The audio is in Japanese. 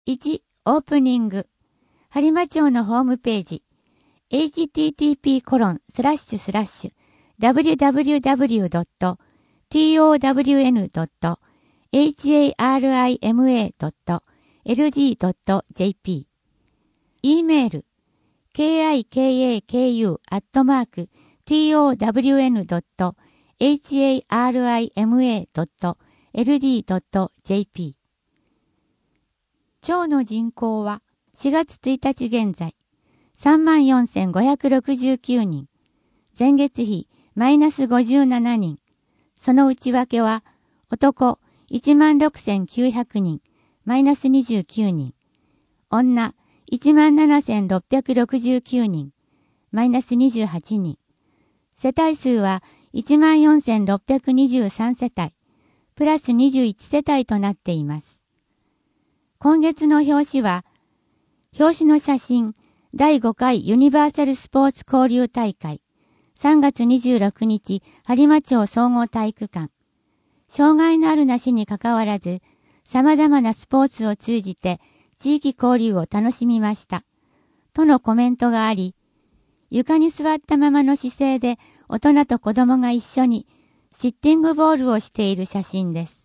1、オープニング。播磨町のホームページ。http://www.townharima.lg.jp E メール kikaku@townharima.lg.jp 町の人口は4月1日現在 34,569 人。前月比マイナス57人。その内訳は男 16,900 人、マイナス29人。女 17,669 人、マイナス28人。世帯数は 14,623 世帯、プラス21世帯となっています。今月の表紙は、表紙の写真、第5回ユニバーサルスポーツ交流大会、3月26日、播磨町総合体育館。障害のあるなしにかかわらず、様々なスポーツを通じて地域交流を楽しみました。とのコメントがあり、床に座ったままの姿勢で大人と子供が一緒にシッティングボールをしている写真です。